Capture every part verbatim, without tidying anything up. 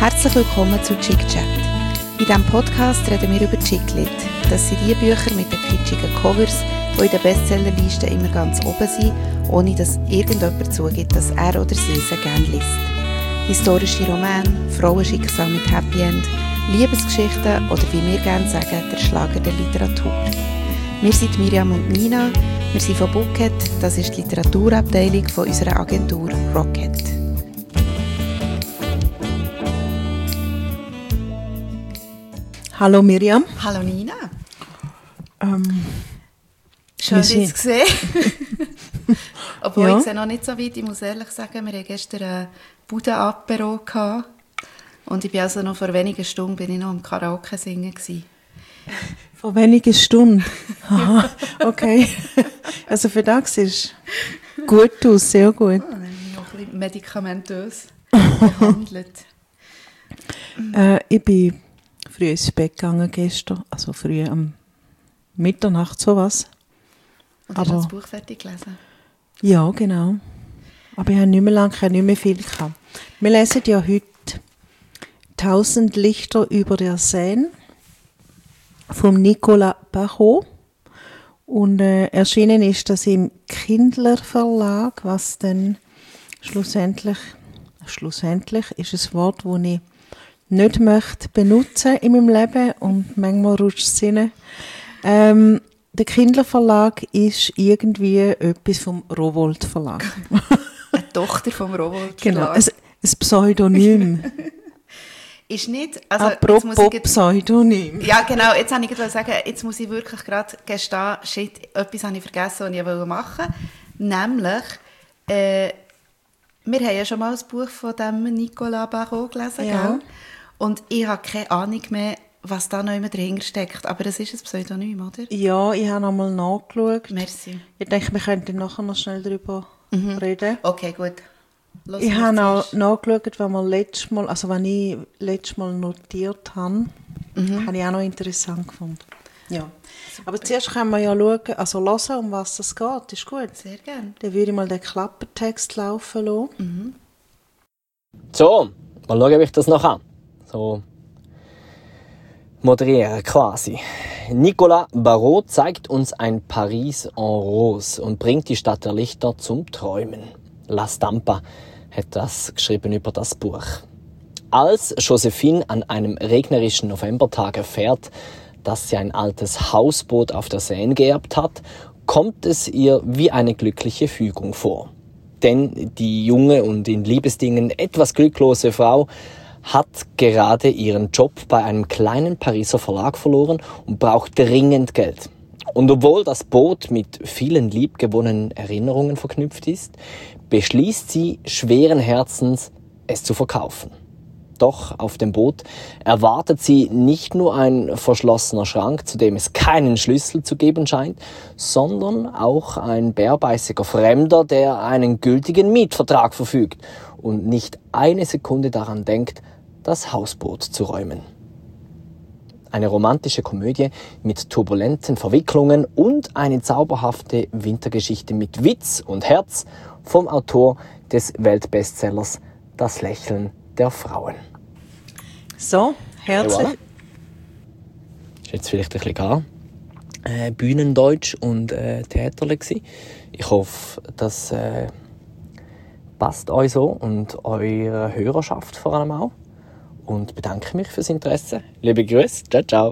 Herzlich willkommen zu Chick Chat. In diesem Podcast reden wir über Chicklit. Das sind die Bücher mit den kitschigen Covers, die in den Bestsellerlisten immer ganz oben sind, ohne dass irgendjemand zugibt, dass er oder sie sie gerne liest. Historische Romane, Frauenschicksal mit Happy End, Liebesgeschichten oder wie wir gerne sagen, der Schlager der Literatur. Wir sind Miriam und Nina, wir sind von Bookhead, das ist die Literaturabteilung von unserer Agentur Rocket. Hallo Miriam. Hallo Nina. Ähm, Schön, dich zu sehen. Obwohl, ja. Ich sehe noch nicht so weit. Ich muss ehrlich sagen, wir hatten gestern ein Bude-Apero gehabt. Und ich bin also noch vor wenigen Stunden bin ich noch am Karaoke singen gewesen. Vor wenigen Stunden? Aha, okay. Also für das sieht gut aus, sehr gut. Oh, dann bin ich noch ein bisschen medikamentös behandelt. äh, ich bin früh ins Bett gegangen gestern, also früh am Mitternacht sowas. Und hast du Aber, das Buch fertig gelesen? Ja, genau. Aber ich habe nicht mehr lange, ich habe nicht mehr viel gehabt. Wir lesen ja heute «Tausend Lichter über der Seine» von Nicolas Barrault. Und äh, erschienen ist das im Kindler Verlag, was dann schlussendlich, schlussendlich ist ein Wort, das ich nicht möchte benutzen in meinem Leben und manchmal rutscht es rein. Ähm, der Kindler Verlag ist irgendwie etwas vom Rowohlt Verlag. Eine Tochter vom Rowohlt Verlag. Genau, ein, ein Pseudonym. Ist nicht, also Apropos jetzt muss ich Pseudonym. Ja, genau, jetzt wollte ich gerade sagen, jetzt muss ich wirklich gerade gestehen, shit, etwas habe ich vergessen, was ich machen wollte. Nämlich, äh, wir haben ja schon mal ein Buch von dem Nicolas Barrault gelesen, Ja. gell? Und ich habe keine Ahnung mehr, was da noch immer dahinter steckt. Aber das ist ein Pseudonym, oder? Ja, ich habe nochmal nachgeschaut. Merci. Ich denke, wir könnten nachher noch schnell darüber Mhm. reden. Okay, gut. Los, Ich was habe auch zuerst. nachgeschaut, was wir letztes Mal, also was ich letztes Mal notiert habe. Mhm. Habe ich auch noch interessant gefunden. Ja. Aber zuerst können wir ja schauen, also hören, um was es geht. Ist gut. Sehr gerne. Dann würde ich mal den Klappertext laufen lassen. Mhm. So, mal schauen, ob ich das noch kann. So moderieren quasi. Nicolas Barrault zeigt uns ein Paris en rose und bringt die Stadt der Lichter zum Träumen. La Stampa hat das geschrieben über das Buch. Als Josephine an einem regnerischen Novembertag erfährt, dass sie ein altes Hausboot auf der Seine geerbt hat, kommt es ihr wie eine glückliche Fügung vor. Denn die junge und in Liebesdingen etwas glücklose Frau hat gerade ihren Job bei einem kleinen Pariser Verlag verloren und braucht dringend Geld. Und obwohl das Boot mit vielen liebgewonnenen Erinnerungen verknüpft ist, beschließt sie schweren Herzens, es zu verkaufen. Doch auf dem Boot erwartet sie nicht nur ein verschlossener Schrank, zu dem es keinen Schlüssel zu geben scheint, sondern auch ein bärbeißiger Fremder, der einen gültigen Mietvertrag verfügt und nicht eine Sekunde daran denkt, das Hausboot zu räumen. Eine romantische Komödie mit turbulenten Verwicklungen und eine zauberhafte Wintergeschichte mit Witz und Herz vom Autor des Weltbestsellers Das Lächeln der Frauen. So, herzlich. Hey, voilà. Ist jetzt vielleicht ein bisschen gar äh, Bühnendeutsch und äh, Theaterle gsi. Ich hoffe, das äh, passt euch so und eurer Hörerschaft vor allem auch. Und bedanke mich fürs Interesse. Liebe Grüße. Ciao, ciao.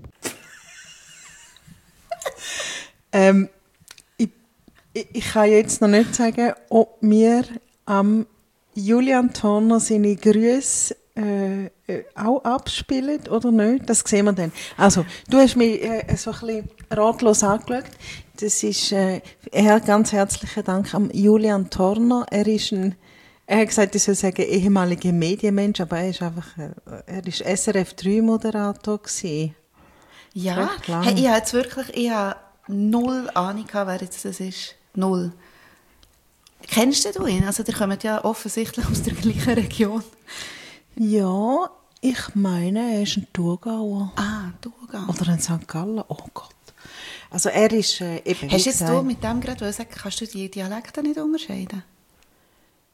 Ähm, ich, ich, ich kann jetzt noch nicht sagen, ob wir am Julian Thorner seine Grüße äh, äh, auch abspielen oder nicht. Das sehen wir dann. Also, du hast mich äh, so ein bisschen ratlos angeschaut. Das ist äh, her, ganz herzlichen Dank am Julian Thorner. Er ist ein Er hat gesagt, ich soll sagen, ehemaliger Medienmensch, aber er ist einfach, er ist S R F drei Moderator gewesen. Ja, hey, ich habe jetzt wirklich, ich habe null Ahnung gehabt, wer jetzt das ist. Null. Kennst du ihn? Also, der kommt ja offensichtlich aus der gleichen Region. Ja, ich meine, er ist ein Thurgauer. Ah, Thurgau. Oder ein Sankt Galler. Oh Gott. Also er ist äh, eben... Hast jetzt du mit dem gerade sagen, kannst du die Dialekte nicht unterscheiden?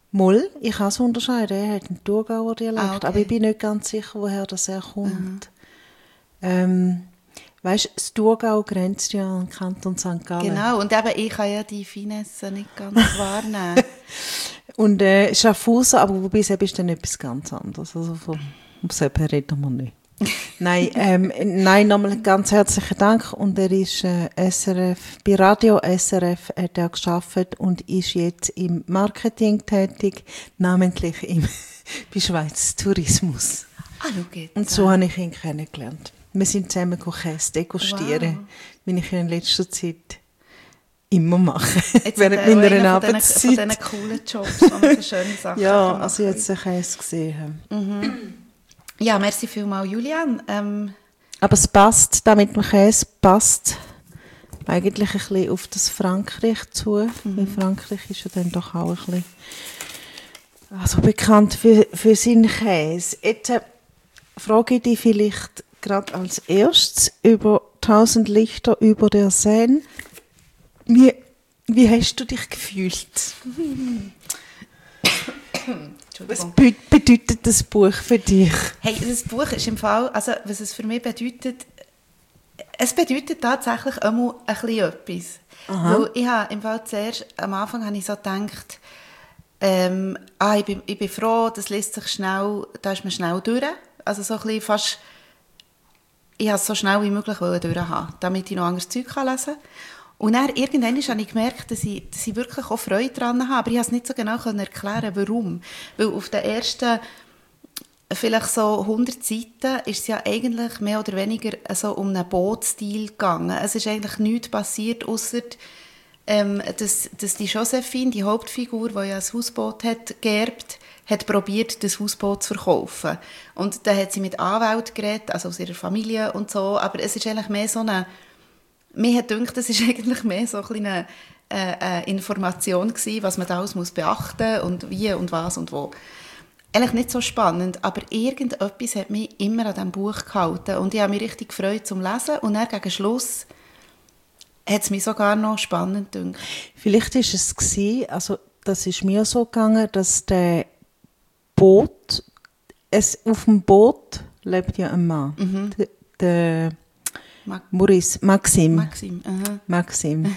Moll, ich kann es unterscheiden, er hat einen Thurgauer Dialekt, Ah, okay. aber ich bin nicht ganz sicher, woher das herkommt. Ähm, weißt du, das Thurgau grenzt ja an den Kanton Sankt Gallen. Genau, und eben, ich kann ja die Finesse nicht ganz wahrnehmen. Und äh, Schaffhausen, aber wobei es ist dann etwas ganz anderes. Also von, um selber reden wir nicht. nein, ähm, nein, nochmal ganz herzlichen Dank. Und er ist äh, S R F, bei Radio S R F hat er gearbeitet und ist jetzt im Marketing tätig, namentlich im, bei Schweiz Tourismus. Ah, schau jetzt. Und so habe ich ihn kennengelernt. Wir sind zusammen Käse degustieren, Wow. wie ich in letzter Zeit immer mache, Jetzt während hat er auch meiner einen von diesen- Arbeitszeit. Von diesen coolen Jobs, wo man so schöne Sachen Ja, machen also kann. jetzt einen Käse gesehen. Ja, merci vielmals, Julian. Ähm, Aber es passt, da mit dem Käse passt eigentlich ein bisschen auf das Frankreich zu. Weil Frankreich ist ja dann doch auch ein bisschen also bekannt für, für seinen Käse. Jetzt äh, frage ich dich vielleicht gerade als erstes über tausend Lichter über der Seine. Wie, wie hast du dich gefühlt? Was Entschuldigung. be- bedeutet das Buch für dich? Hey, das Buch ist im Fall, also was es für mich bedeutet, es bedeutet tatsächlich einmal ein bisschen etwas. Weil ich habe im Fall zuerst, am Anfang habe ich so gedacht, ähm, ah, ich bin, ich bin froh, das liest sich schnell, da ist man schnell durch. Also so ein bisschen fast, ich wollte es so schnell wie möglich durchhaben, damit ich noch anderes Zeug lesen kann. Und dann irgendwann habe ich gemerkt, dass ich, dass ich wirklich auch Freude daran habe, aber ich konnte es nicht so genau erklären, warum. Weil auf den ersten vielleicht so hundert Seiten ist es ja eigentlich mehr oder weniger so um einen Bootstil gegangen. Es ist eigentlich nichts passiert, ausser ähm, dass, dass die Josephine, die Hauptfigur, die ja ein Hausboot hat geerbt, hat probiert, das Hausboot zu verkaufen. Und dann hat sie mit Anwälten geredet, also aus ihrer Familie und so, aber es ist eigentlich mehr so eine, mir hat gedacht, das ist eigentlich mehr so ein eine, äh, eine Information gewesen, was man da alles muss beachten und wie und was und wo. Eigentlich nicht so spannend, aber irgendetwas hat mich immer an diesem Buch gehalten und ich habe mich richtig gefreut zum Lesen und dann gegen Schluss hat es mich sogar noch spannend gedacht. Vielleicht ist es gewesen, also das ist mir so gegangen, dass der Boot, es, auf dem Boot lebt ja ein Mann, Mhm. der, der Mag- Maurice, Maxim, Maxim. aha. Maxim.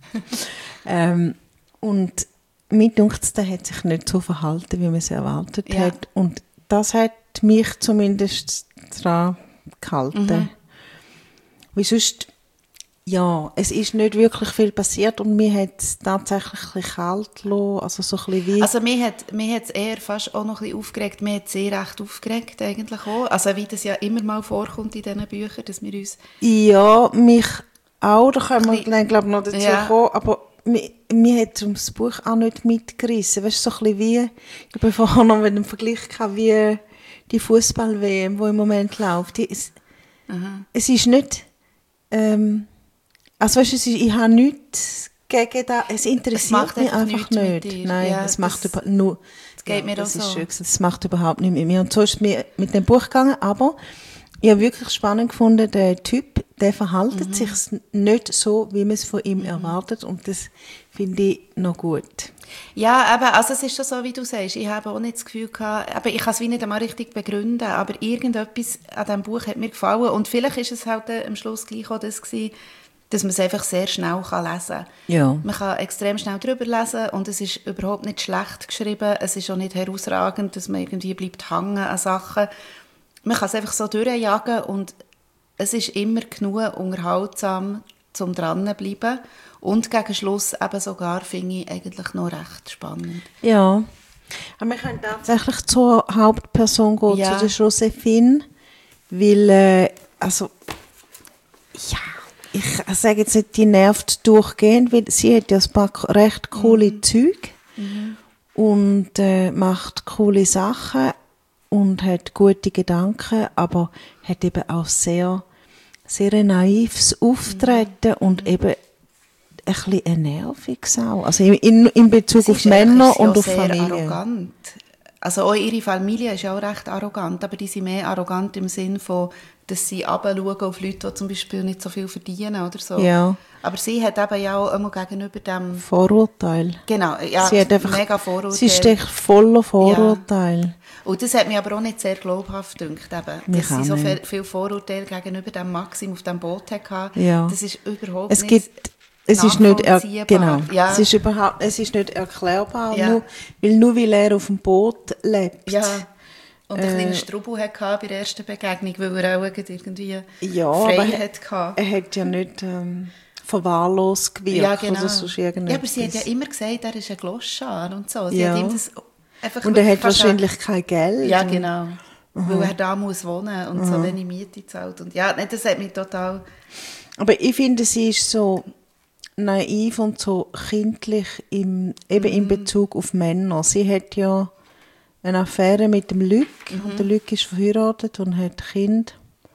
ähm, und mir dunkt, der hat sich nicht so verhalten, wie man es erwartet Ja. hat. Und das hat mich zumindest daran gehalten. Mhm. Weil sonst, ja, es ist nicht wirklich viel passiert und mir hat es tatsächlich ein bisschen kalt gelassen, also so ein bisschen wie... Also mir hat mir hat's eher fast auch noch ein bisschen aufgeregt, mir hat es sehr recht aufgeregt eigentlich auch. Also wie das ja immer mal vorkommt in diesen Büchern, dass wir uns... ja, mich auch, da können wir Ein bisschen- dann, glaube ich, noch dazu Ja. kommen, aber mir, mir hat das Buch auch nicht mitgerissen. Weißt du, so ein bisschen wie, ich habe vorher noch mit einem Vergleich gehabt, wie die Fußball-W M, die im Moment läuft. Die, es, es ist nicht, ähm, also weißt du, es ist, ich habe nichts gegen das, es interessiert macht mich einfach einfach nichts mit nicht. dir. Nein, Ja, es macht das- über, nur, das geht mir das auch ist so. schön gesagt, das macht überhaupt nichts mit mir. Und so ist es mir mit dem Buch gegangen, aber ich habe wirklich spannend gefunden, der Typ, der verhält Mhm. sich nicht so, wie man es von ihm erwartet und das finde ich noch gut. Ja, eben, also es ist schon so, wie du sagst, ich habe auch nicht das Gefühl gehabt, aber ich kann es wie nicht einmal richtig begründen, aber irgendetwas an diesem Buch hat mir gefallen und vielleicht ist es halt äh, am Schluss gleich auch das gewesen, dass man es einfach sehr schnell kann lesen kann. Ja. Man kann extrem schnell drüber lesen und es ist überhaupt nicht schlecht geschrieben, es ist auch nicht herausragend, dass man irgendwie bleibt hängen an Sachen. Man kann es einfach so durchjagen und es ist immer genug unterhaltsam, zum dranbleiben. Und gegen Schluss eben sogar finde ich eigentlich noch recht spannend. Ja. Aber wir können tatsächlich zur Hauptperson gehen, Ja. zu der Josephine, weil, äh, also, ja, ich sage jetzt nicht, die nervt durchgehend, weil sie hat ja ein paar recht coole Mhm. Züge und äh, macht coole Sachen und hat gute Gedanken, aber hat eben auch sehr, sehr ein naives Auftreten Mhm. und eben ein bisschen ein nerviges auch. Also in, in Bezug Sie auf ist eigentlich Männer sehr, und auf sehr Familie. arrogant. Also auch ihre Familie ist ja auch recht arrogant, aber die sind mehr arrogant im Sinn von, dass sie runterschauen auf Leute, die zum Beispiel nicht so viel verdienen oder so. Ja. Aber sie hat eben ja auch immer gegenüber dem... Vorurteil. Genau, ja, sie hat einfach, mega Vorurteil. Sie ist echt voller Vorurteil. Ja. Und das hat mich aber auch nicht sehr glaubhaft gedacht, eben, dass sie so viel, viel Vorurteile gegenüber dem Maxim auf dem Boot hatte. Ja. Das ist überhaupt es nicht gibt, es ist nicht er, genau. Ja. Es ist überhaupt, es ist nicht erklärbar, ja. nur, weil nur weil er auf dem Boot lebt. Ja. Und einen äh, kleinen Strubel hatte bei der ersten Begegnung, weil er auch irgendwie ja, Freiheit hatte. Er hat ja nicht ähm, verwahrlost gewirkt. Ja, genau. Oder sonst ja, aber sie hat ja immer gesagt, er ist ein Gloschar und so. Sie ja. hat ihm das einfach und er hat wahrscheinlich an... kein Geld. Ja, genau. Mhm. Weil er da muss wohnen und mhm. so wenig Miete zahlt. Und ja, das hat mich total... Aber ich finde, sie ist so naiv und so kindlich im, eben mhm. in Bezug auf Männer. Sie hat ja eine Affäre mit dem Luc. Mhm. Und der Luc ist verheiratet und hat Kind.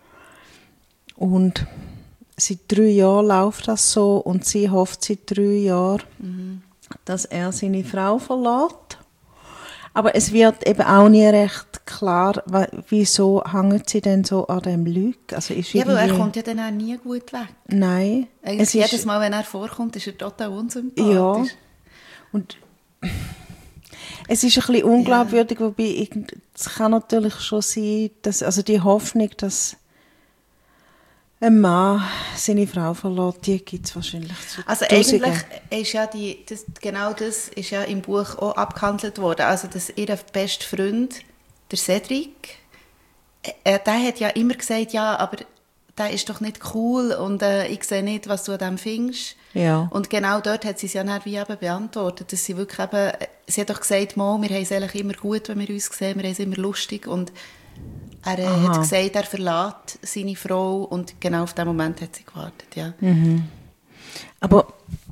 Und seit drei Jahren läuft das so. Und sie hofft seit drei Jahren, mhm. dass er seine Frau verlässt. Aber es wird eben auch nie recht klar, wieso hängt sie denn so an dem Luc? Also ist ja, aber er kommt ja dann auch nie gut weg. Nein. Es jedes ist, Mal, wenn er vorkommt, ist er total unsympathisch. Ja. Und es ist ein bisschen unglaubwürdig, ja. Wobei es kann natürlich schon sein, dass, also die Hoffnung, dass ein Mann seine Frau verlässt, die gibt es wahrscheinlich zu Also Tausenden. eigentlich ist ja die, das, genau das ist ja im Buch auch abgehandelt worden. Also dass ihr bester Freund, der Cedric, äh, der hat ja immer gesagt, ja, aber der ist doch nicht cool und äh, ich sehe nicht, was du an dem findest. Ja. Und genau dort hat sie es ja dann wie eben beantwortet, dass sie wirklich eben, sie hat doch gesagt, Mo, wir haben es eigentlich immer gut, wenn wir uns sehen, wir haben es immer lustig und er äh, hat gesagt, er verlässt seine Frau und genau auf diesen Moment hat sie gewartet, ja. Mhm. Aber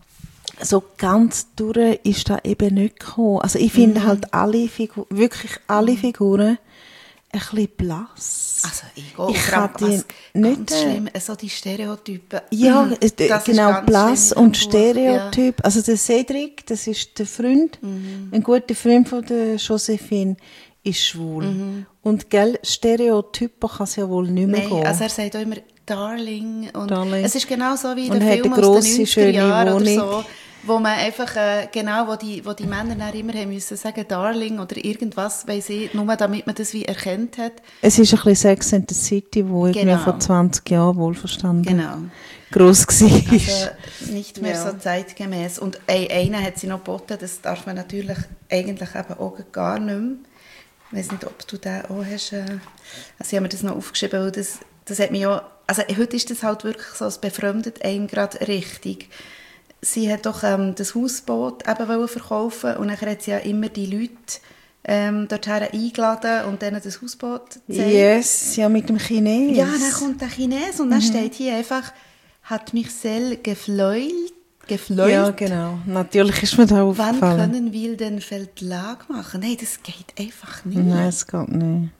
so ganz durch ist das eben nicht gekommen. Also ich finde mhm. halt alle Figuren, wirklich alle Figuren ein bisschen blass. Also ich auch. Ich kann die nicht... Ganz schlimm, so die Stereotypen. Ja, das genau, blass und Stereotyp. Ja. Also der Cedric, das ist der Freund, mhm. ein guter Freund von der Josephine, ist schwul. Mhm. Und gell, Stereotypen kann es ja wohl nicht mehr Nein, gehen. also er sagt auch immer Darling. Und Darling. Es ist genau so wie und der Film aus grosse, den neunziger Jahren oder Wohnung. so, wo man einfach, äh, genau, wo die, wo die Männer dann immer haben müssen sagen Darling oder irgendwas, weiss ich, nur damit man das wie erkannt hat. Es ist ein bisschen Sex and the City, wo ich genau. mir vor zwanzig Jahren wohlverstanden genau. gross war. Also nicht mehr ja. so zeitgemäß. Und ey, einen hat sie noch geboten, das darf man natürlich eigentlich eben auch gar nicht mehr. Ich weiß nicht, ob du den auch hast. Äh, also ich habe mir das noch aufgeschrieben, weil das, das hat mich auch, also heute ist das halt wirklich so, es befremdet einem gerade richtig. Sie hat doch ähm, das Hausboot eben wollen verkaufen und dann hat sie ja immer die Leute ähm, dorthin eingeladen und denen das Hausboot gezeigt. Yes, ja, mit dem Chines. Ja, dann kommt der Chines und dann mhm. steht hier einfach, hat mich sehr gefleut. Gefleut. Ja, genau. Natürlich ist mir da aufgefallen. Wann können wir den Verlag machen? Nein, das geht einfach nicht. Nein, es geht nicht.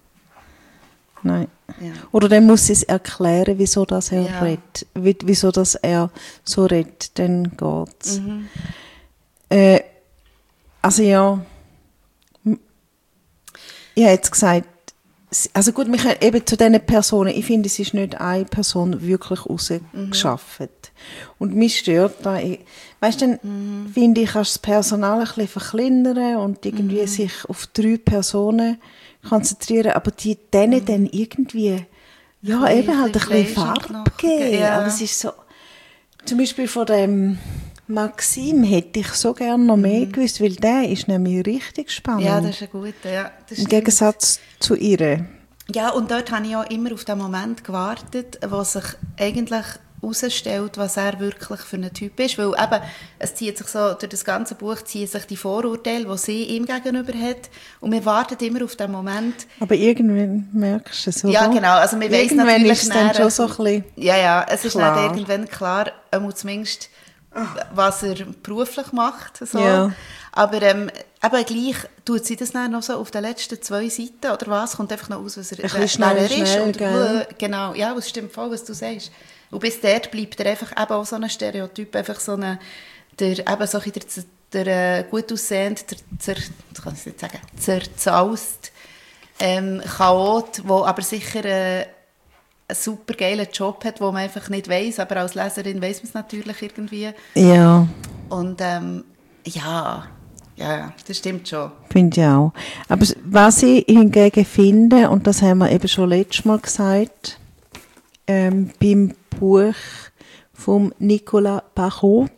Nein. Ja. Oder dann muss sie es erklären, wieso das er ja. redet. Wieso das er so redet, dann geht's. Mhm. Äh, also ja, ich habe jetzt gesagt, also gut, wir können eben zu diesen Personen, ich finde, es ist nicht eine Person wirklich rausgeschafft. Mhm. Und mich stört da, ich, weißt du, dann mhm. finde ich, kannst du das Personal ein bisschen verkleinern und irgendwie mhm. sich auf drei Personen konzentrieren, aber die denen mhm. dann irgendwie, ja, ein eben halt ein bisschen Farbe geben. Ja. Aber es ist so, zum Beispiel von dem Maxim hätte ich so gerne noch mehr mhm. gewusst, weil der ist nämlich richtig spannend. Ja, das ist ein guter, ja. Im Gegensatz zu ihr. Ja, und dort habe ich auch immer auf den Moment gewartet, wo sich eigentlich herausstellt, was er wirklich für ein Typ ist. Weil eben, es zieht sich so, durch das ganze Buch ziehen sich die Vorurteile, die sie ihm gegenüber hat. Und wir warten immer auf den Moment. Aber irgendwann merkst du es, oder? Ja, genau. Also wir weiss irgendwann natürlich ist es dann schon so ein bisschen Ja, ja. Es ist klar. dann irgendwann klar, ähm, zumindest, was er beruflich macht. So. Ja. Aber ähm, eben gleich tut sie das dann noch so auf den letzten zwei Seiten, oder was? Kommt einfach noch aus, was er ein schneller ist. Schnell, und gell? Genau, ja, das stimmt voll, was du sagst. Und bis dort bleibt er einfach eben auch so ein Stereotyp, einfach so eine, der, eben so ein der der äh, gut aussehend, der, zer, kann ich nicht sagen, zerzaust ähm, Chaot, der aber sicher äh, einen super geilen Job hat, den man einfach nicht weiss, aber als Leserin weiss man es natürlich irgendwie. Ja. Und ähm, ja, ja, das stimmt schon. Finde ich auch. Aber was ich hingegen finde, und das haben wir eben schon letztes Mal gesagt, ähm, beim Buch vom Nicolas Barrault,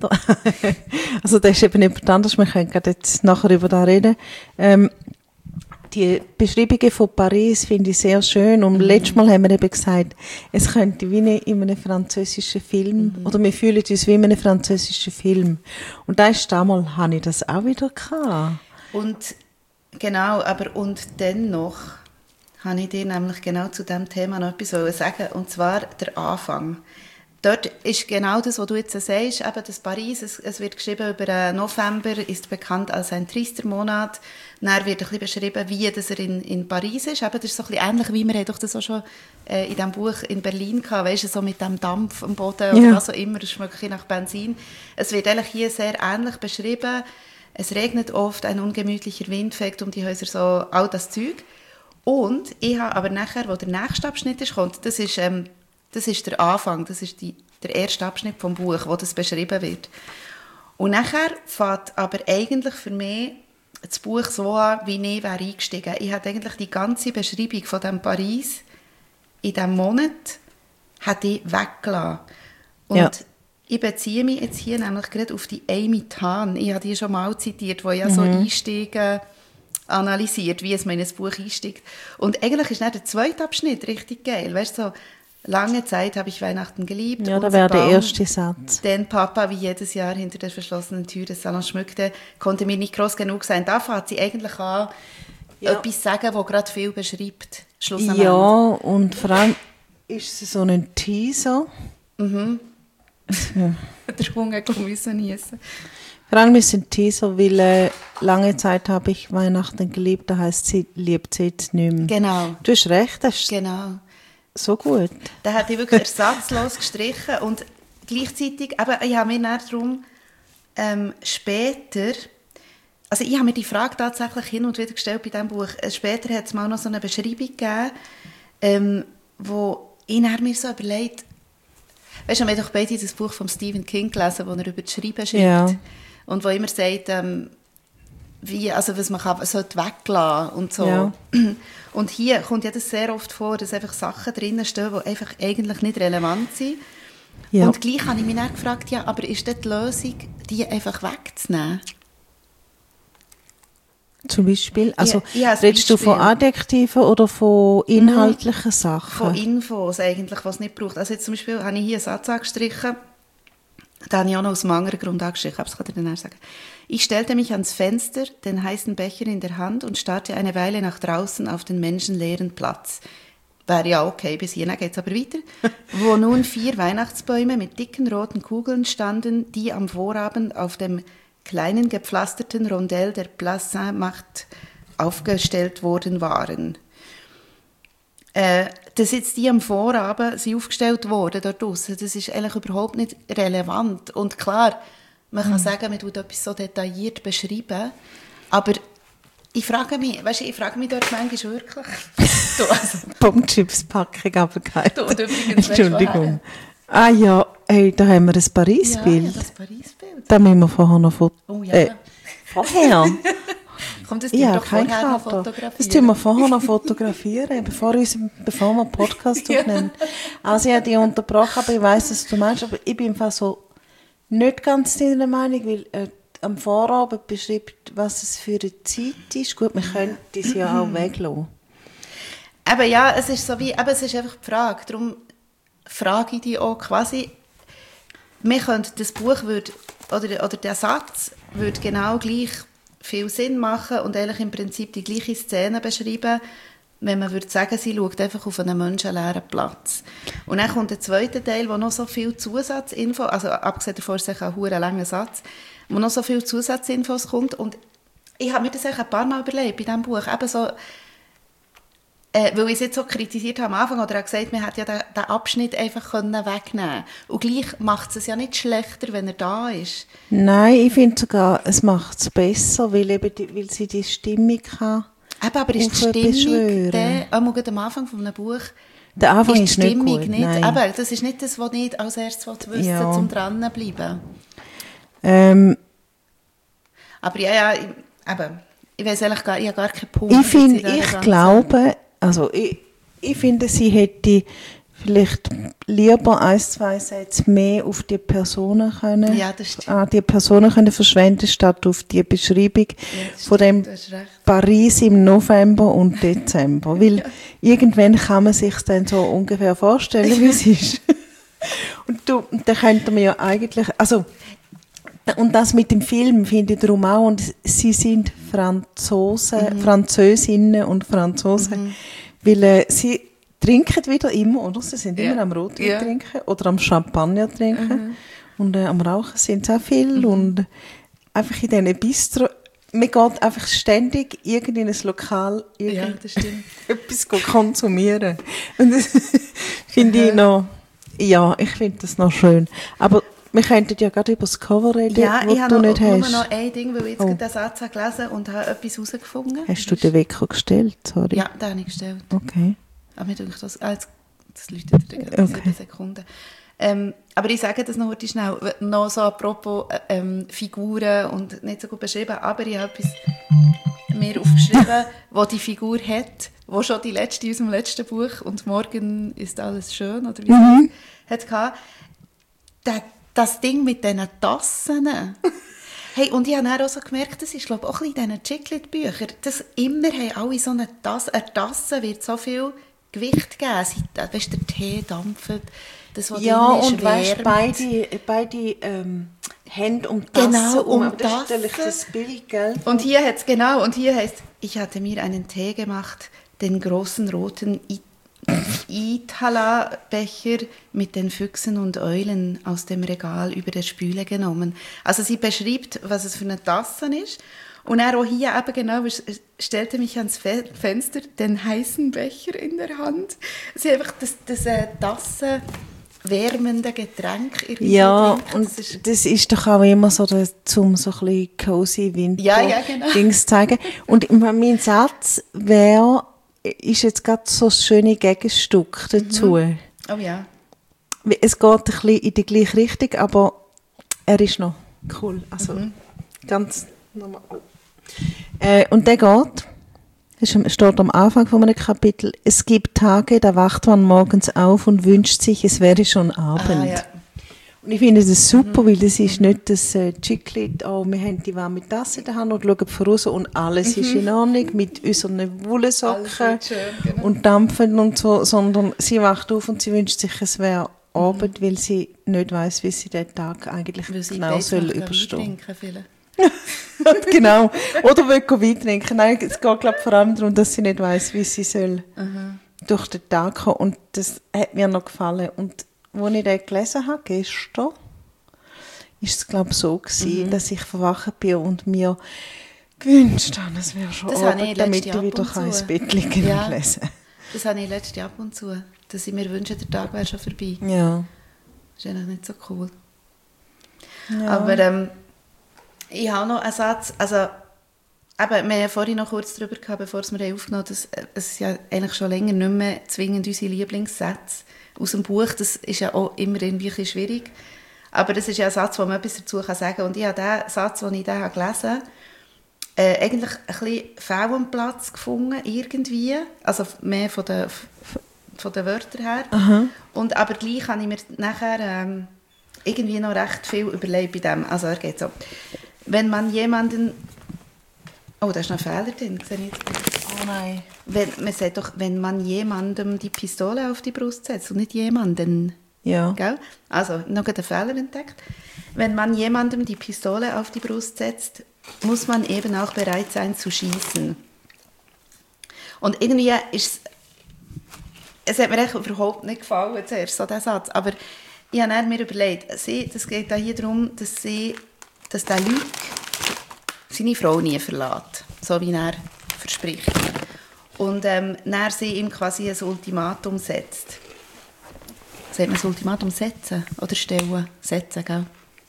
also das ist eben jemand anderes, wir können gerade jetzt nachher über das reden, ähm, die Beschreibungen von Paris finde ich sehr schön. Und mhm. letztes Mal haben wir eben gesagt, es könnte wie in einem französischen Film, mhm. oder wir fühlen uns wie in einem französischen Film. Und da ist damals, habe ich das auch wieder gehabt. Und genau, aber und dennoch habe ich dir nämlich genau zu diesem Thema noch etwas sagen, und zwar der Anfang. Dort ist genau das, was du jetzt sagst, eben das Paris, es, es wird geschrieben über äh, November, ist bekannt als ein trister Monat. Dann wird ein bisschen beschrieben, wie das er in, in Paris ist. Eben, das ist so ein bisschen ähnlich, wie wir doch das auch schon äh, in diesem Buch in Berlin hatten, weißt du, so mit dem Dampf am Boden oder ja. was auch immer, es schmeckt nach Benzin. Es wird eigentlich hier sehr ähnlich beschrieben. Es regnet oft, ein ungemütlicher Wind fegt um die Häuser, so all das Zeug. Und ich habe aber nachher, wo der nächste Abschnitt ist, kommt, das ist... Ähm, Das ist der Anfang, das ist die, der erste Abschnitt vom Buch, wo das beschrieben wird. Und nachher fängt aber eigentlich für mich das Buch so an, wie ich wäre eingestiegen. Ich hatte eigentlich die ganze Beschreibung von dem Paris in diesem Monat hätte ich weggelassen. Und ja. ich beziehe mich jetzt hier nämlich gerade auf die Amy Tan. Ich habe die schon mal zitiert, die ja mhm. so Einstiege analysiert, wie es man in ein Buch einsteigt. Und eigentlich ist dann der zweite Abschnitt richtig geil. Weißt du, so, lange Zeit habe ich Weihnachten geliebt. Ja, da wäre der erste Satz. Den Papa wie jedes Jahr hinter der verschlossenen Tür des Salons schmückte, konnte mir nicht groß genug sein. Da fängt sie eigentlich an, ja. etwas sagen, das gerade viel beschreibt. Ja, und vor allem ist es so ein Teaser. Mhm. Ja. Der Hunger müssen niessen. Vor allem ist es ein Teaser, weil äh, lange Zeit habe ich Weihnachten geliebt, da heisst sie, liebt sie jetzt nicht mehr. Genau. Du hast recht, das ist genau. so gut. Da hat ich wirklich ersatzlos gestrichen und gleichzeitig, aber ich habe mir dann darum ähm, später, also ich habe mir die Frage tatsächlich hin und wieder gestellt bei diesem Buch. Später hat es mal noch so eine Beschreibung gegeben, ähm, wo ich mir so überlegt, weißt du, wir haben doch beide das Buch von Stephen King gelesen, wo er über das Schreiben schreibt. Ja. Und wo immer sagt, ähm, wie, also was man kann, sollte weglassen und so. Ja. Und hier kommt ja das sehr oft vor, dass einfach Sachen drinnen stehen, die einfach eigentlich nicht relevant sind. Ja. Und gleich habe ich mich dann gefragt, ja, aber ist das die Lösung, die einfach wegzunehmen? Zum Beispiel? Also ja, ja, redest Beispiel. du von Adjektiven oder von inhaltlichen Sachen? Von Infos eigentlich, was es nicht braucht. Also jetzt zum Beispiel habe ich hier einen Satz angestrichen, den habe ich auch noch aus einem anderen Grund angestrichen, aber das kann ich dann sagen. Ich stellte mich ans Fenster, den heißen Becher in der Hand und starrte eine Weile nach draußen auf den menschenleeren Platz. Wäre ja okay, bis hierhin geht es aber weiter. Wo nun vier Weihnachtsbäume mit dicken roten Kugeln standen, die am Vorabend auf dem kleinen gepflasterten Rondell der Place Saint-Martin aufgestellt worden waren. Äh, dass jetzt die am Vorabend sind aufgestellt wurden dort draussen, das ist eigentlich überhaupt nicht relevant. Und klar, man kann mhm. sagen, man tut etwas so detailliert beschreiben, aber ich frage mich, weißt du, ich frage mich dort manchmal wirklich. Du, also, Pumpchips-Packung, aber kein. Du, und übrigens, Entschuldigung. Ah ja, hey, da haben wir ein Paris-Bild. Ja, ja, das Paris-Bild. Da müssen wir vorher noch foto. Oh ja. Äh, vorher? Kommt das ja, doch kein vorher noch Kater. fotografieren? Das tun wir vorher noch fotografieren, bevor, uns, bevor wir einen Podcast aufnehmen. Also ich habe dich unterbrochen, aber ich weiss, was du meinst. Aber ich bin einfach so nicht ganz deiner Meinung, weil äh, am Vorabend beschreibt, was es für eine Zeit ist. Gut, wir können das ja auch weglassen. Aber ja, es ist so wie, aber es ist einfach die Frage. Darum frage ich dich auch quasi, wir könnten das Buch würde, oder, oder der Satz würde genau gleich viel Sinn machen und eigentlich im Prinzip die gleiche Szene beschreiben, wenn man würde sagen, sie schaut einfach auf einen menschenleeren Platz. Und dann kommt der zweite Teil, wo noch so viel Zusatzinfo, also abgesehen davon ist es ein verdammt langer Satz, wo noch so viel Zusatzinfos kommt. Und ich habe mir das auch ein paar Mal überlegt bei diesem Buch, eben so, Äh, weil ich es jetzt so kritisiert habe am Anfang, oder er hat gesagt, man hätte ja den, den Abschnitt einfach wegnehmen können. Und gleich macht es ja nicht schlechter, wenn er da ist. Nein, ich finde sogar, es macht es besser, weil, eben die, weil sie die Stimmung kann. Eben, aber ist die Stimmung, der, auch am Anfang von einem Buch, der Anfang ist ist die Stimmung nicht gut, nicht, nein. eben, das ist nicht das, was nicht als erstes wissen Ja. will, um dran zu bleiben. Ähm, aber ja, ja, ich, eben, ich weiß ehrlich gar, ich habe gar keinen Punkt. ich finde, jetzt in ich dieser glaube, also ich, ich finde, sie hätte vielleicht lieber ein, zwei Sätze mehr auf die Personen können, Ja, das stimmt. an die Personen können verschwenden, statt auf die Beschreibung Ja, das von dem stimmt, du hast recht. Paris im November und Dezember. Weil irgendwann kann man sich dann so ungefähr vorstellen, wie es ist. Und du, da könnte man ja eigentlich, also, und das mit dem Film finde ich darum auch, und sie sind Franzosen, Mhm. Französinnen und Franzosen, mhm. weil äh, sie trinken wieder immer, oder? Sie sind Ja. immer am Rotwein Ja. trinken oder am Champagner trinken. Mhm. Und äh, am Rauchen sind sie auch viel. Und einfach in diesen Bistro, man geht einfach ständig irgend in ein Lokal Ja, irgend das stimmt. etwas konsumieren. Und das finde ich noch, ja, ich finde das noch schön. Aber wir könnten ja gerade über das Cover reden, Ja, was ich habe du noch, nicht nur hast. noch ein Ding, weil ich jetzt Oh. gerade den Satz habe gelesen und habe etwas herausgefunden. Hast du den Wecker gestellt? Sorry. Ja, den habe ich gestellt. Okay. Aber mir denke das, ah, jetzt, das läutet in Okay. sieben Sekunden. Ähm, aber ich sage das noch heute schnell, noch so apropos ähm, Figuren und nicht so gut beschrieben, aber ich habe etwas mir aufgeschrieben, wo die Figur hat, wo schon die letzte aus dem letzten Buch «Und morgen ist alles schön» oder wie Mhm. es hat, das, das Ding mit diesen Tassen. Hey, und ich habe dann auch so gemerkt, das ist glaube ich, auch ein bisschen in diesen Chiclet-Büchern, dass immer haben alle so eine Tasse, eine Tasse wird so viel Gewicht geben. Sie, weißt du, der Tee dampft, das, was Ja, drin ist, und weißt, wärmt. beide, beide ähm, Hände um die Tasse Genau, um. um Aber das ist Tasse. natürlich das Bild, gell? Und hier hat's genau, und hier heißt, ich hatte mir einen Tee gemacht, den großen roten I- Itala-Becher mit den Füchsen und Eulen aus dem Regal über der Spüle genommen. Also sie beschreibt, was es für eine Tasse ist. Und er auch hier eben genau, es stellte mich ans Fe- Fenster, den heißen Becher in der Hand. Sie einfach das, das äh, Tassen wärmende Getränk irgendwie Ja, trinken. und Das ist- das ist doch auch immer so, dass, um so ein bisschen cozy Winter Ja, ja, genau. Dings zu zeigen. Und mein Satz wäre, ist jetzt gerade so ein schönes Gegenstück dazu. Oh ja. Es geht ein bisschen in die gleiche Richtung, aber er ist noch cool. Also Mhm. ganz normal. Äh, und der geht, es steht am Anfang von einem Kapitel, es gibt Tage, da wacht man morgens auf und wünscht sich, es wäre schon Abend. Ah, ja. Und ich finde das super, weil das ist nicht das äh, Chiclet, oh, wir haben die warme Tasse in der Hand und schauen voraus und alles ist in Ordnung mit unseren Wollsocken Alles wird schön, genau. und dampfen und so, sondern sie wacht auf und sie wünscht sich, es wäre Abend, weil sie nicht weiss, wie sie den Tag eigentlich Weil sie genau beide soll noch Wein überstehen. trinken vielleicht. Genau. Oder will Wein trinken. Nein, es geht glaub, vor allem darum, dass sie nicht weiss, wie sie soll durch den Tag kommen. Und das hat mir noch gefallen. Und als ich den gelesen habe, gestern, war es glaube ich so gewesen, Mhm. dass ich verwacht bin und mir gewünscht habe, es wäre schon Das habe ich Abend, damit letzte ich wieder ab und ins zu. Bett liegen Ja. und lesen. Das habe ich letztes Jahr ab und zu. Dass ich mir wünsche, der Tag wäre schon vorbei. Ja. Das ist eigentlich nicht so cool. ja. Aber ähm, ich habe noch einen Satz. Also, eben, wir haben ja vorhin noch kurz darüber gehabt, bevor wir es aufgenommen haben, dass äh, es ja eigentlich schon länger nicht mehr zwingend unsere Lieblingssätze aus dem Buch. Das ist ja auch immer irgendwie ein bisschen schwierig. Aber das ist ja ein Satz, wo man etwas dazu sagen kann. Und ich habe den Satz, den ich da gelesen habe, äh, eigentlich ein bisschen fehl am Platz gefunden, irgendwie. Also mehr von den, von den Wörtern her. Aha. Und aber gleich habe ich mir nachher ähm, irgendwie noch recht viel überlegt bei dem. Also er geht so. Wenn man jemanden... Oh, da ist noch ein Fehler drin. Sehe ich jetzt. Oh nein. Wenn, man sagt doch, wenn man jemandem die Pistole auf die Brust setzt und nicht jemanden. Ja. Gell? Also, noch einen Fehler entdeckt. Wenn man jemandem die Pistole auf die Brust setzt, muss man eben auch bereit sein zu schießen. Und irgendwie ist es... Es hat mir echt überhaupt nicht gefallen, zuerst, so der Satz. Aber ich habe dann mir überlegt, sie, das geht da hier darum, dass, sie, dass der Luc seine Frau nie verlässt, so wie er verspricht. Und ähm, dann sie ihm quasi ein Ultimatum setzt. Sagt man das Ultimatum setzen oder stellen? Setzen, gell?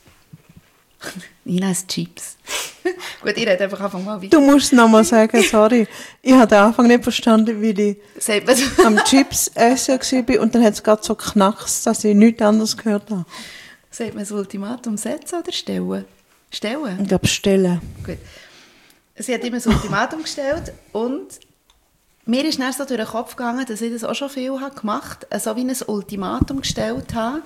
Ich esse Chips. Gut, ich rede einfach einfach mal weiter. Du musst es nochmal sagen, sorry. Ich habe den Anfang nicht verstanden, wie ich Sagt man so? am Chips essen war und dann hat es gerade so geknackst, dass ich nichts anderes gehört habe. Sagt man das Ultimatum setzen oder stellen? Stellen? Ich glaube, stellen. Gut. Sie hat immer das Ultimatum gestellt und mir ist dann so durch den Kopf gegangen, dass ich das auch schon viel habe gemacht habe, so wie ein Ultimatum gestellt habe.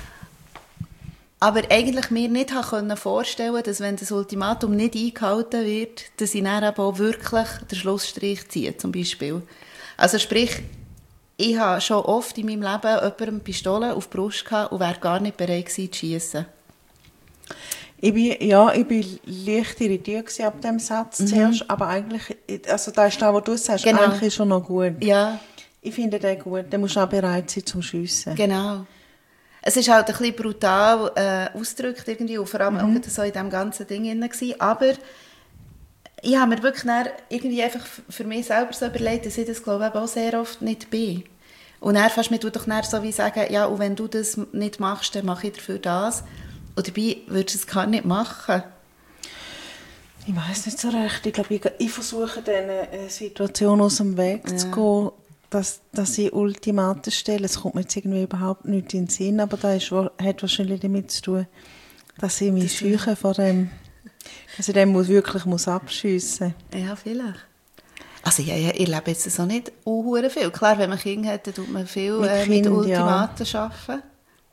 Aber eigentlich mir nicht habe vorstellen konnte, dass wenn das Ultimatum nicht eingehalten wird, dass ich dann auch wirklich den Schlussstrich ziehe, zum Beispiel. Also sprich, ich habe schon oft in meinem Leben jemandem eine Pistole auf die Brust gehabt und wäre gar nicht bereit gewesen, zu schiessen. Ich bin, ja, ich bin leicht irritiert ab dem Satz mhm. zuerst, aber eigentlich, also da ist das, was du sagst, genau. eigentlich ist schon noch gut. Ja. Ich finde den gut, der muss auch bereit sein zum Schiessen. Genau. Es ist halt ein bisschen brutal äh, ausgedrückt irgendwie, und vor allem mhm. auch so in diesem ganzen Ding drin gewesen. Aber ich habe mir wirklich dann irgendwie einfach für mich selber so überlegt, dass ich das, glaube ich, auch sehr oft nicht bin. Und dann fast mir tut doch dann so wie sagen, ja, und wenn du das nicht machst, dann mache ich dafür das. Und dabei würdest du es gar nicht machen. Ich weiss nicht so recht. Ich glaube, ich, ich versuche diese äh, Situation aus dem Weg ja. zu gehen, dass, dass ich Ultimaten stelle. Es kommt mir jetzt irgendwie überhaupt nicht in den Sinn, aber das ist, hat wahrscheinlich damit zu tun, dass ich mich scheue vor dem, dass ich dem muss, wirklich muss abschiessen muss. Ja, vielleicht. Also ja, ja, ich lebe jetzt so nicht uh, viel. Klar, wenn man Kinder hat, dann tut man viel mit, äh, mit kind, Ultimaten ja. arbeiten.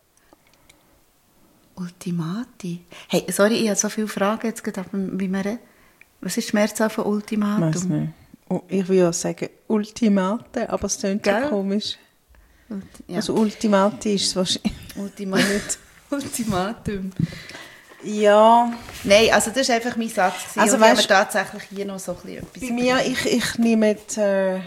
Ultimati. Hey, sorry, ich habe so viele Fragen jetzt gedacht, wie man redet. Was ist die Mehrzahl von Ultimatum? Weiss nicht. Ich würde ja sagen Ultimate, aber es klingt so komisch. Ulti- ja. Also Ultimati ist es wahrscheinlich. Ultima- Ultimatum. Ja. Nein, also das ist einfach mein Satz. Also und weißt, wir tatsächlich hier noch so ein etwas. Bei mir, ich, ich nehme jetzt, äh,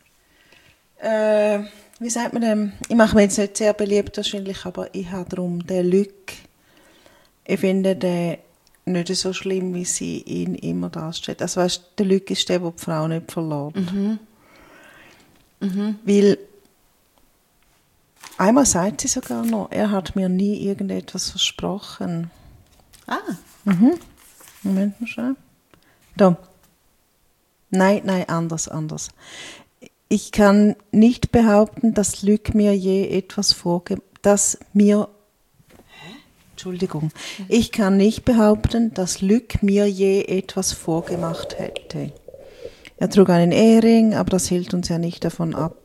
äh, wie sagt man dem? Ich mache mir jetzt nicht sehr beliebt wahrscheinlich, aber ich habe darum den Lück. Ich finde den nicht so schlimm, wie sie ihn immer darstellt. Also weißt, der Lück ist der, der die Frau nicht verlässt. Mhm. Mhm. Weil einmal sagt sie sogar noch, er hat mir nie irgendetwas versprochen. Ah. Mhm. Moment mal schnell. Da. Nein, nein, anders, anders. Ich kann nicht behaupten, dass Lück mir je etwas vorge... dass mir... Entschuldigung. Ich kann nicht behaupten, dass Lück mir je etwas vorgemacht hätte. Er trug einen Ehering, aber das hielt uns ja nicht davon ab.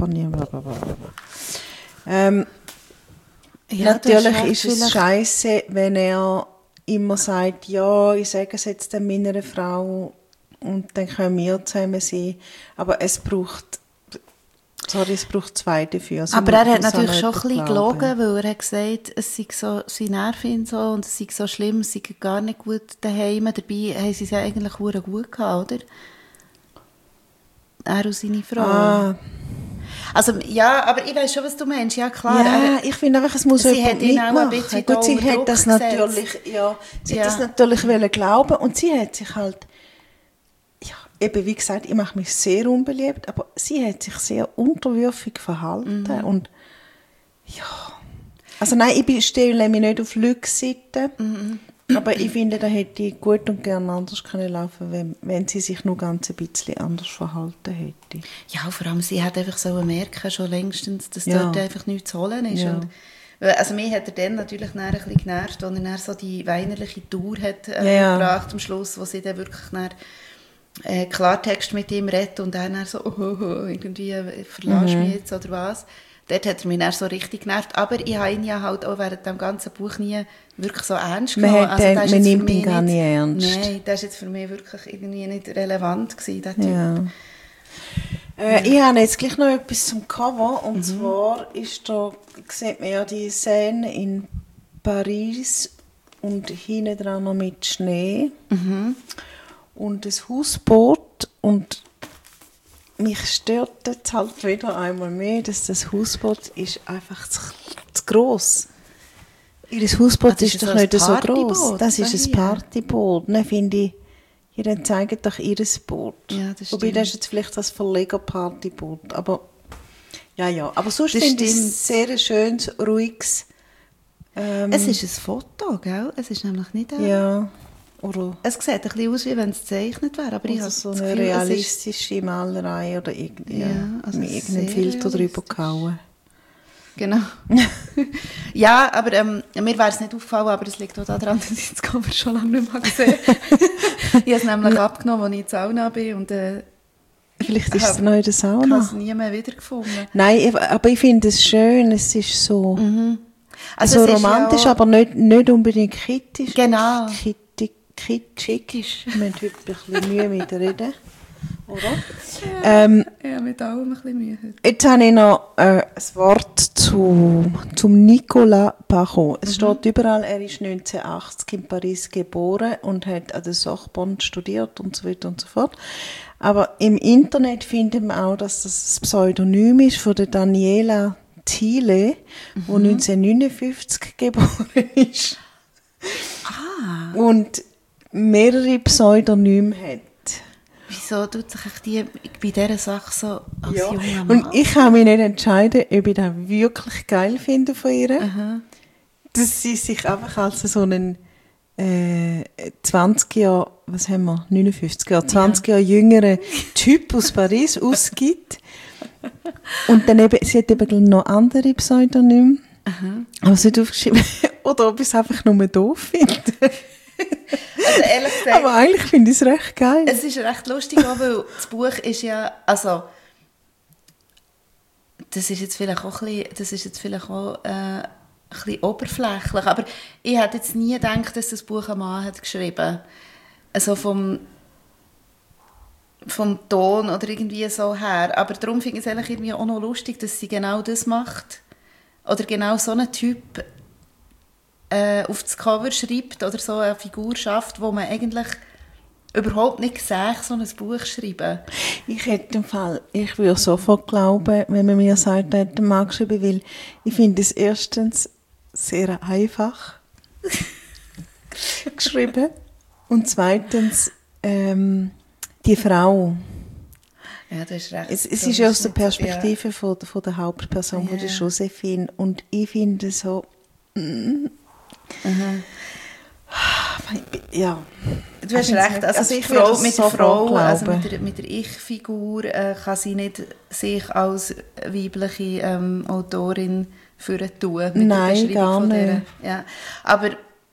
Ähm, ja, natürlich ist es scheiße, wenn er immer sagt, ja, ich sage es jetzt meiner Frau und dann können wir zusammen sein. Aber es braucht, sorry, es braucht zwei dafür. Also aber er hat natürlich schon ein bisschen gelogen, weil er hat gesagt, es sei so, sie nerven ihn so und es sei so schlimm, es sei gar nicht gut daheim. Dabei haben sie es ja eigentlich gut gehabt, oder? Er und seine Frau. Ah. Also, ja, aber ich weiss schon, was du meinst. Ja, klar. Ja, er, ich finde einfach, es muss sie jemand mitmachen. Gut, sie hat das natürlich, ja, sie ja. hat das natürlich wollen glauben und sie hat sich halt, ja, eben wie gesagt, ich mache mich sehr unbeliebt, aber sie hat sich sehr unterwürfig verhalten mhm. und ja, also nein, ich stehe mich nicht auf Lücks Seite, mhm. aber ich finde, da hätte ich gut und gerne anders können laufen, wenn, wenn sie sich nur ganz ein bisschen anders verhalten hätte. Ja, vor allem, sie hat einfach so merken, schon längstens, dass ja. dort einfach nichts zu holen ist. Ja. Und, also mich hat er dann natürlich ein bisschen genervt, als er dann so die weinerliche Tour hat äh, ja. gebracht am Schluss, wo sie dann wirklich dann, äh, Klartext mit ihm redet und dann so, oh, oh, oh, irgendwie äh, verlässt mhm. mich jetzt oder was. Dort hat er mich dann so richtig genervt. Aber ich habe ihn ja halt auch während dem ganzen Buch nie wirklich so ernst genommen. Man, also, den, man nimmt ihn gar nicht ernst. Nein, das war jetzt für mich wirklich irgendwie nicht relevant gewesen, ja. Äh, ich habe jetzt gleich noch etwas zum Cover. Und mhm. zwar ist da, sieht man ja die Szene in Paris und hinten dran noch mit Schnee. Mhm. Und das Hausboot und mich stört jetzt halt wieder einmal mehr, dass das Hausboot ist einfach zu, zu gross. Ihr Hausboot ah, ist, ist doch so nicht so gross. Das ist ein Partyboot. Dann finde ich, Ja, dann zeigen doch ihr Boot. Ja, das Wobei, stimmt. das ist jetzt vielleicht das Verleger-Partyboot. Aber, ja, ja. Aber sonst Das finde ich stimmt. es sehr ein schönes, ruhiges. Ähm, Es ist ein Foto, gell? Es ist nämlich nicht ein... Ja. Oder, Es sieht ein bisschen aus, wie wenn es gezeichnet wäre, aber ich oder habe so das eine Gefühl, es ist... realistische Malerei oder irgend, ja, Ja, also mit irgendeinem sehr Filter drüber realistisch. gehauen. Genau. Ja, aber ähm, mir wäre es nicht aufgefallen, aber es liegt auch daran, dass ich das Cover schon lange nicht mehr gesehen habe. Ich habe es nämlich abgenommen, als ich in der Sauna bin und äh, Vielleicht ist es Hab- noch in der ich habe Sauna. es nie mehr wiedergefunden. Nein, ich- aber ich finde es schön. Es ist so, Also so es ist romantisch, ja auch- aber nicht, nicht unbedingt kritisch. Genau. Kittig, kitschig. Wir haben heute ein bisschen Mühe mit dem Reden. Oder? Ähm, Ja, mit allem ein bisschen Mühe. jetzt habe ich noch äh, ein Wort zu, zum Nicolas Barrault. Es steht überall, er ist neunzehnhundertachtzig in Paris geboren und hat an der Sorbonne studiert und so weiter und so fort. Aber im Internet findet man auch, dass das ein Pseudonym ist von der Daniela Thiele, die neunzehnhundertneunundfünfzig geboren ist. Ah. Und mehrere Pseudonyme hat. Wieso tut sich die bei dieser Sache so als Ja. junger Mann? Und ich kann mich nicht entscheiden, ob ich das wirklich geil finde von ihr. Dass sie sich einfach als so einen äh, zwanzig Jahre, was haben wir, neunundfünfzig Jahre, zwanzig Jahre jüngeren Typ aus Paris ausgibt. Und dann eben, sie hat eben noch andere Pseudonyme. Aber sie hat aufgeschrieben, oder ob ich es einfach nur doof finde. Also ehrlich gesagt, Aber eigentlich finde ich es recht geil. es ist recht lustig, auch, weil das Buch ist ja, also das ist jetzt vielleicht auch ein bisschen, das ist jetzt vielleicht auch äh, ein bisschen oberflächlich, aber ich hätte jetzt nie gedacht, dass das Buch ein Mann hat geschrieben. Also vom vom Ton oder irgendwie so her. Aber darum finde ich es eigentlich irgendwie auch noch lustig, dass sie genau das macht. Oder genau so einen Typ äh, auf das Cover schreibt oder so eine Figur schafft, wo man eigentlich überhaupt nicht sieht, so ein Buch schreiben. Ich hätte im Fall, ich würde sofort glauben, wenn man mir sagt, er hat einen Mann geschrieben, weil ich finde es erstens sehr einfach geschrieben und zweitens ähm, die Frau. Ja, das ist recht. Es, es das ist ja aus nicht der so- Perspektive ja. von, von der Hauptperson, von der Ja. Josephine, und ich finde so, mm, ja. Du hast Ich find's recht, nicht- also, also die ich würde Frau, es mit der sofort Frau, also glauben. mit der, mit der Ich-Figur, äh, kann sie nicht sich als weibliche ähm, Autorin führen tun. Mit Nein, der Beschreibung gar von dieser. nicht. Ja. Aber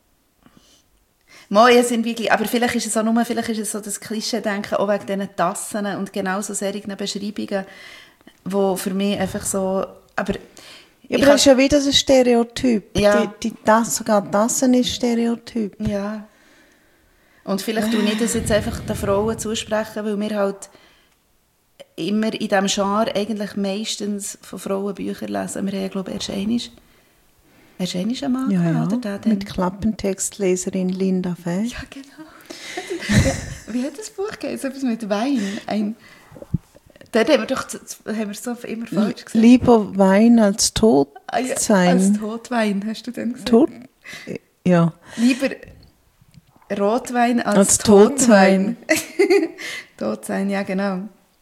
Mal, sind wirklich, aber vielleicht ist es auch nur, vielleicht ist es so das Klischee-Denken, auch wegen diesen Tassen und genau so solchen Beschreibungen, die für mich einfach so, aber Ja, ich aber das ist ja wieder ein Stereotyp. Ja. Die, die Tasse, sogar Tassen ist Stereotyp. Ja. Und vielleicht tue ich das jetzt einfach den Frauen zusprechen, weil wir halt immer in diesem Genre eigentlich meistens von Frauen Bücher lesen. Wir haben ja, glaube ich, erst einmal, erst einmal einen Mann Ja, gehabt, ja. oder? Der dann- Mit Klappentextleserin Linda Fey. Ja, genau. Wie hat das Buch geheißen? Etwas mit Wein. Ein Dort haben wir doch z- z- haben wir so immer falsch gesagt. Lieber Wein als tot Ah, ja, sein. als Totwein, hast du denn gesagt? Tot? Ja. Lieber Rotwein als, Als Totwein. Tot sein, ja genau.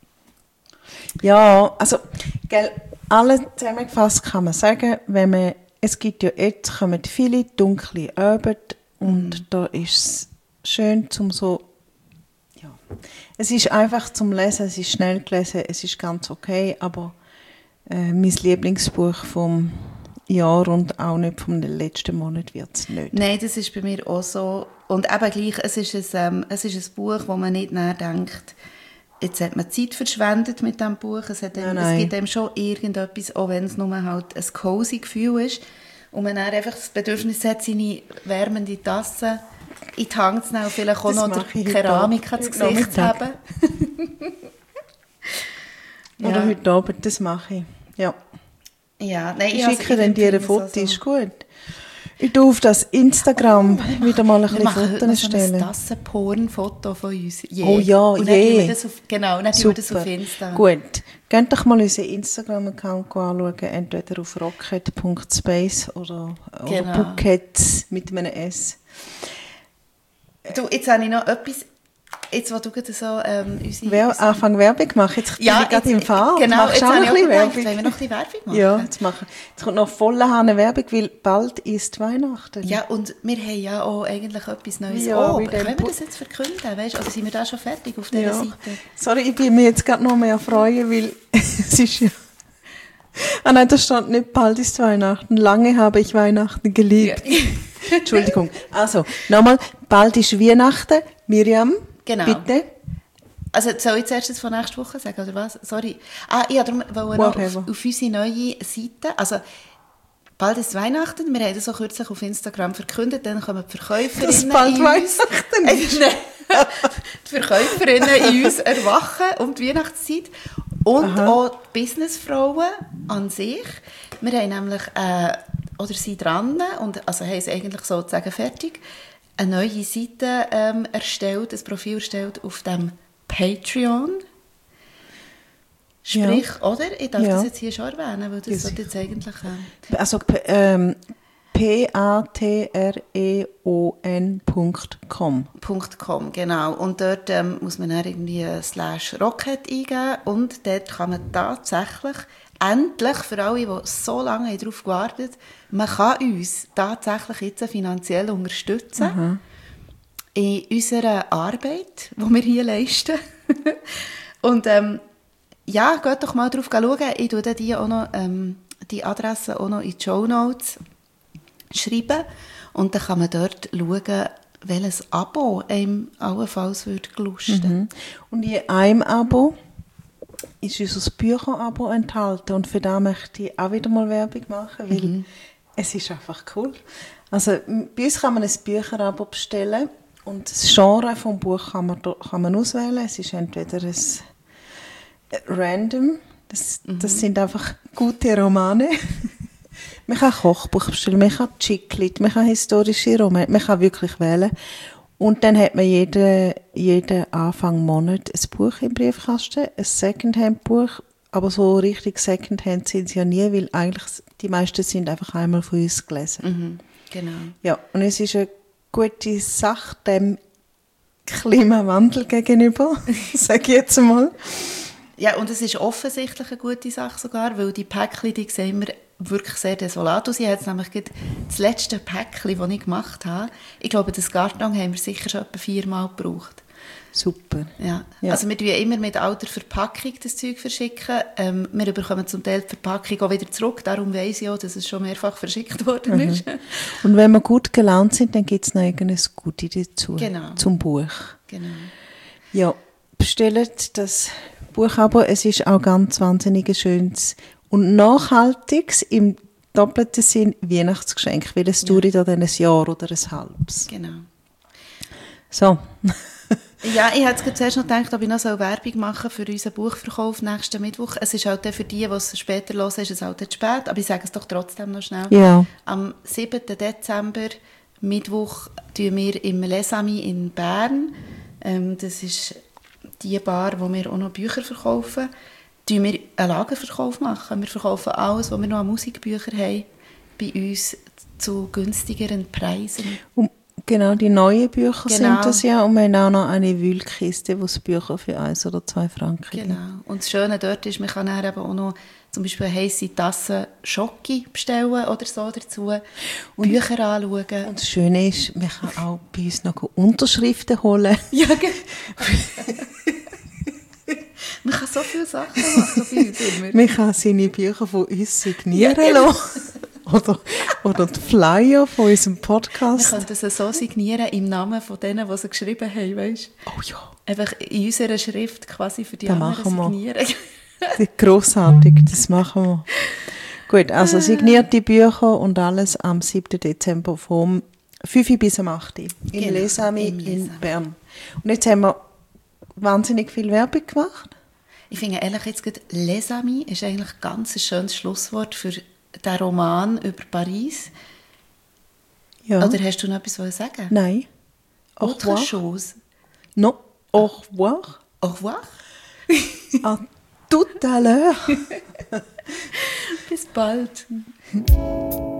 Ja, also, gell, alles zusammengefasst kann man sagen, wenn man, es gibt ja jetzt, kommen viele dunkle Abende und Mhm. da ist es schön zum so, ja, es ist einfach zum Lesen, es ist schnell gelesen, es ist ganz okay, aber äh, mein Lieblingsbuch vom Jahr und auch nicht vom letzten Monat wird es nicht. Nein, das ist bei mir auch so. Und eben gleich, es ist ein, ähm, es ist ein Buch, wo man nicht nachdenkt, jetzt hat man Zeit verschwendet mit diesem Buch. Es, hat einem, Nein, nein. es gibt einem schon irgendetwas, auch wenn es nur halt ein cozy Gefühl ist. Und man dann einfach das Bedürfnis hat, seine wärmende Tasse in die Hand zu nehmen und vielleicht auch Das noch mache die ich heute Keramik Abend, ans heute Gesicht zu Nachmittag. haben. Oder Ja. heute Abend, das mache ich. Ja. Ja, nein, Ich also, schicke dann dir finde ein es Foto, also- ist gut. Ich tue auf das Instagram wieder mal ein Wir bisschen machen heute noch Fotos so ein stellen. Tassenporn-Foto von uns. Je. Oh ja, und dann je. tun wir das auf, genau, dann tun wir das auf Insta. Gut. Geht doch mal unseren Instagram-Account anschauen, entweder auf rocket punkt space oder, oder Genau. Bucket mit einem S. Du, jetzt habe ich noch etwas jetzt, wo du gerade so ähm, unsere... Wer, Anfang Werbung machen, jetzt bin Ja, ich gerade jetzt- im Fall. genau, Machst jetzt du auch habe noch ich ein bisschen auch gedacht, Werbung? wollen wir noch ein bisschen Werbung machen? Ja, jetzt, machen. Jetzt kommt noch volle Hahn Werbung, weil bald ist Weihnachten. Ja, und wir haben ja auch eigentlich etwas Neues. Ja, oh, wie können dem wir Pu- das jetzt verkünden? Weißt? Oder sind wir da schon fertig auf dieser Ja. Seite? Sorry, ich bin mir jetzt gerade noch mehr freuen, weil es ist ja... Ah nein, da stand nicht, bald ist Weihnachten. Lange habe ich Weihnachten geliebt. Entschuldigung. Also, nochmal, bald ist Weihnachten. Miriam, Genau. bitte. Also soll ich zuerst das von nächster Woche sagen, oder was? Sorry. Ah, ich wollte darum noch Whatever. auf, auf unsere neue Seite, also bald ist Weihnachten, wir haben das so kürzlich auf Instagram verkündet, dann kommen die Verkäuferinnen Dass bald in uns... Weihnachten ist. Die Verkäuferinnen in uns erwachen um die Weihnachtszeit und Aha. auch die Businessfrauen an sich. Wir haben nämlich, äh, oder sind dran, und also haben es eigentlich sozusagen fertig, eine neue Seite ähm, erstellt, ein Profil erstellt auf dem Patreon. Sprich, Ja. oder? Ich darf Ja. das jetzt hier schon erwähnen, weil das Ja, sollte jetzt eigentlich... Ähm, Also, p- ähm, P A T R E O N Punkt com. .com, genau. Und dort ähm, muss man dann irgendwie äh, slash Rocket eingeben und dort kann man tatsächlich, endlich für alle, die so lange darauf gewartet haben, man kann uns tatsächlich jetzt finanziell unterstützen in unserer Arbeit, die wir hier leisten. Und ähm, ja, geht doch mal drauf schauen. Ich tue dann die, auch noch, ähm, die Adresse auch noch in die Shownotes schreiben und dann kann man dort schauen, welches Abo einem allenfalls würde gelusten. Mhm. Und in einem Abo ist unser Bücherabo enthalten und für das möchte ich auch wieder mal Werbung machen, weil Mhm. es ist einfach cool. Also m- bei uns kann man ein Bücherabo bestellen und das Genre vom Buch kann man, do- kann man auswählen. Es ist entweder ein äh, Random, das, das sind einfach gute Romane. Man kann Kochbuch bestellen, man kann Chicklit, man kann historische Romane, man kann wirklich wählen. Und dann hat man jeden, jeden Anfang Monat ein Buch im Briefkasten, ein Secondhand-Buch, aber so richtig Secondhand sind sie ja nie, weil eigentlich die meisten sind einfach einmal von uns gelesen. Mhm, genau. Ja, und es ist eine gute Sache dem Klimawandel gegenüber, sage ich jetzt einmal. Ja, und es ist offensichtlich eine gute Sache sogar, weil die Päckchen, die sehen wir wirklich sehr desolat aus. Ich habe jetzt nämlich gerade das letzte Päckchen, das ich gemacht habe, ich glaube, das Karton haben wir sicher schon etwa viermal gebraucht. Super. Ja. Ja. Also wir tun immer mit alter Verpackung das Zeug verschicken. Ähm, wir bekommen zum Teil die Verpackung auch wieder zurück. Darum weiss ich auch, dass es schon mehrfach verschickt worden ist. Und wenn wir gut gelaunt sind, dann gibt es noch irgendein Goodie dazu, Genau. zum Buch. Genau. Ja, bestellt das Buch aber, es ist auch ganz wahnsinnig ein schönes und nachhaltiges, im doppelten Sinn Weihnachtsgeschenk, weil es Ja. dauert dann ein Jahr oder ein halbes. Genau. So, Ja, ich hätte jetzt zuerst noch gedacht, ob ich noch so Werbung machen für unseren Buchverkauf nächsten Mittwoch. Es ist halt dann für die, die es später hören, ist es halt dann spät, aber ich sage es doch trotzdem noch schnell. ja, Am siebten Dezember, Mittwoch, tun wir im Les Amis in Bern, ähm, das ist die Bar, wo wir auch noch Bücher verkaufen, tun wir einen Lagerverkauf machen. Wir verkaufen alles, was wir noch an Musikbüchern haben, bei uns zu günstigeren Preisen. und genau, die neuen Bücher Genau. sind das ja, und wir haben auch noch eine Wühlkiste, wo es Bücher für eins oder zwei Franken gibt. Genau. Und das Schöne dort ist, man kann dann eben auch noch zum Beispiel eine heisse Tasse Schoki bestellen oder so dazu, Bücher anschauen. Und das Schöne ist, man kann auch bei uns noch Unterschriften holen. Ja, genau. Man kann so viele Sachen machen bei uns immer. Man kann seine Bücher von uns signieren Ja, genau. lassen. Oder, oder die Flyer von unserem Wir Podcast. können das so signieren im Namen von denen, die sie geschrieben haben, weißt? Oh ja, Einfach in unserer Schrift quasi für die Das anderen machen wir. signieren. das ist grossartig, das machen wir. Gut, also signierte Bücher und alles am siebten Dezember vom fünf bis am acht in Genau, Les Amis im Les in Amis. Bern. Und jetzt haben wir wahnsinnig viel Werbung gemacht. Ich finde ehrlich, jetzt gerade «Les Amis» ist eigentlich ein ganz schönes Schlusswort für den Roman über Paris. Ja. Oder hast du noch etwas zu sagen? Nein. Au Autre revoir. chose. Non. Au revoir. Au revoir. À tout à l'heure. Bis bald.